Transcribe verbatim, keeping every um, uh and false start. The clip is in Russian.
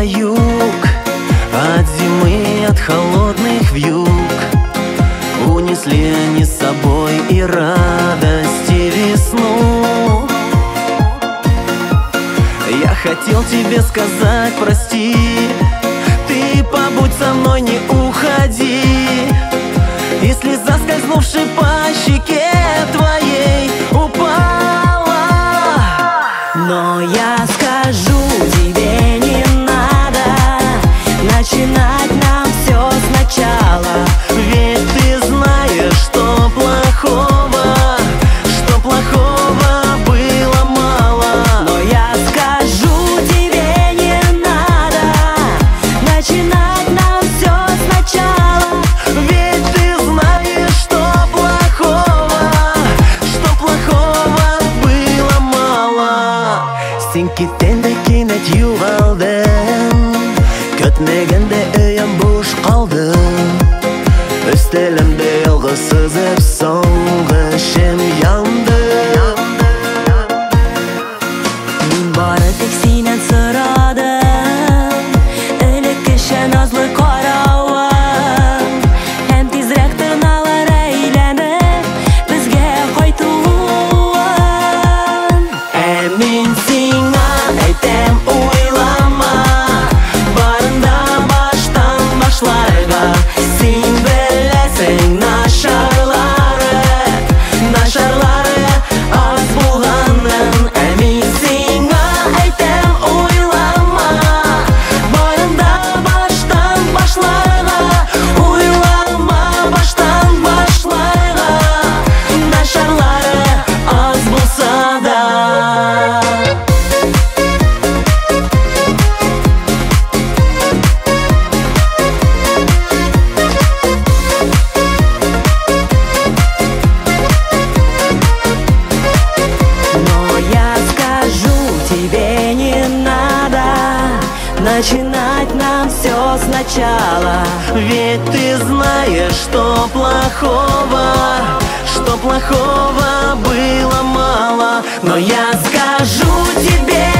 юг, от зимы, от холодных вьюг. Унесли они с собой и радость, и весну. Я хотел тебе сказать прости, ты побудь со мной, не уходи. И слеза, скользнувши по щеке твоей, упала. Но я скажу тебе, не надо начинать нам все сначала. Ведь ты знаешь, что плохого, что плохого было мало. Но я скажу тебе, не надо начинать нам все сначала. Ведь ты знаешь, что плохого, что плохого было мало. Синкитенде кинет югалдым, көтмегенде өйім буш қалды. Өстелімде ялғыз сызып соңғы шем yandı. Мин бары тек синен сұрадым, элеккечә назлы каравың, һәм тизрәк тырналар әйләнеп безгә кайтуың. Ә мин сиңа әйтәм, уйлама, барын да баштан башларга. Син беләсең, начарлары, начарлары аз булганын. Ә мин сиңа әйтәм, уйлама, барын да баштан башларга. Уйлама, баштан башларга, начарлары аз булса да. Но я скажу тебе, не надо начинать нам все сначала. Ведь ты знаешь, что плохого, что плохого было мало. Но я скажу тебе,